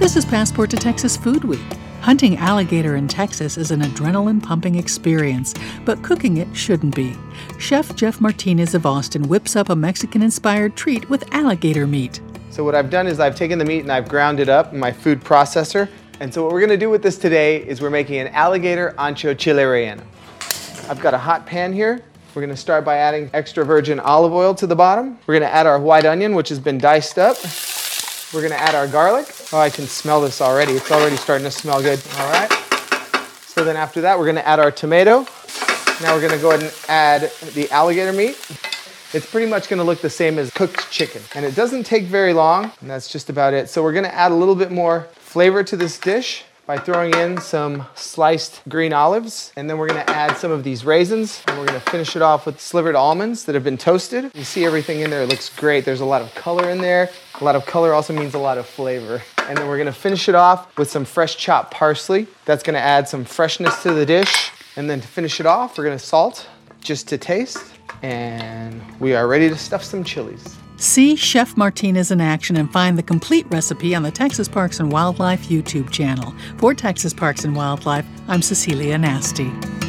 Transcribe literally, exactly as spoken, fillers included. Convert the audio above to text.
This is Passport to Texas Food Week. Hunting alligator in Texas is an adrenaline-pumping experience, but cooking it shouldn't be. Chef Jeff Martinez of Austin whips up a Mexican-inspired treat with alligator meat. So what I've done is I've taken the meat and I've ground it up in my food processor. And so what we're gonna do with this today is we're making an alligator ancho chile relleno. I've got a hot pan here. We're gonna start by adding extra virgin olive oil to the bottom. We're gonna add our white onion, which has been diced up. We're gonna add our garlic. Oh, I can smell this already. It's already starting to smell good. All right. So then after that, we're gonna add our tomato. Now we're gonna go ahead and add the alligator meat. It's pretty much gonna look the same as cooked chicken. And it doesn't take very long, and that's just about it. So we're gonna add a little bit more flavor to this dish by throwing in some sliced green olives. And then we're gonna add some of these raisins. And we're gonna finish it off with slivered almonds that have been toasted. You see everything in there, it looks great. There's a lot of color in there. A lot of color also means a lot of flavor. And then we're gonna finish it off with some fresh chopped parsley. That's gonna add some freshness to the dish. And then to finish it off, we're gonna salt just to taste. And we are ready to stuff some chilies. See Chef Martinez in action and find the complete recipe on the Texas Parks and Wildlife YouTube channel. For Texas Parks and Wildlife, I'm Cecilia Nasty.